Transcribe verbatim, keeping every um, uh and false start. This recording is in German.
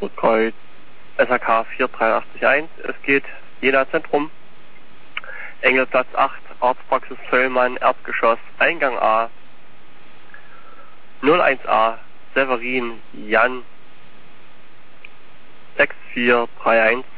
Rotkreuz, S H K vier drei acht eins. Es geht Jena Zentrum, Engelplatz acht, Arztpraxis Zöllmann, Erdgeschoss, Eingang A, null eins A, Severin, Jan, sechs vier drei eins.